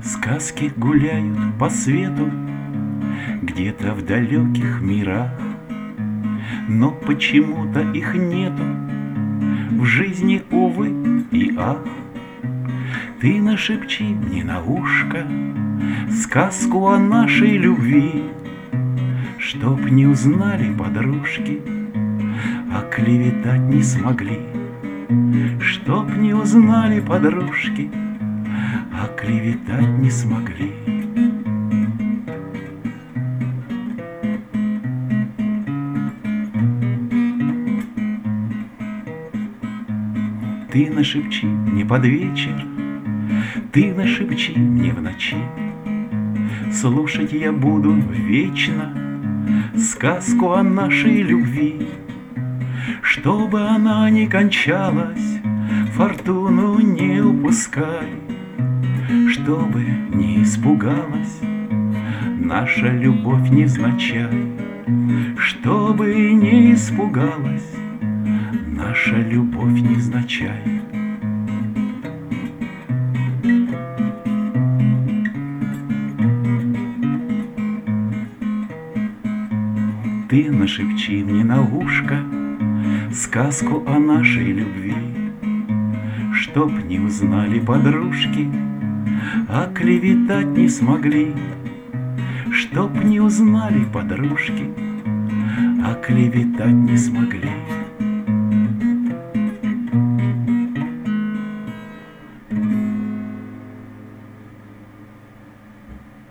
Сказки гуляют по свету где-то в далеких мирах, но почему-то их нету в жизни, увы и ах. Ты нашепчи мне на ушко сказку о нашей любви, чтоб не узнали подружки, а клеветать не смогли. Чтоб не узнали подружки, а клеветать не смогли. Ты нашепчи мне под вечер, ты нашепчи мне в ночи, слушать я буду вечно сказку о нашей любви. Чтобы она не кончалась, фортуну не упускай, чтобы не испугалась наша любовь невзначай, чтобы не испугалась наша любовь невзначай. Ты нашепчи мне на ушко сказку о нашей любви, чтоб не узнали подружки, а клеветать не смогли. Чтоб не узнали подружки, а клеветать не смогли.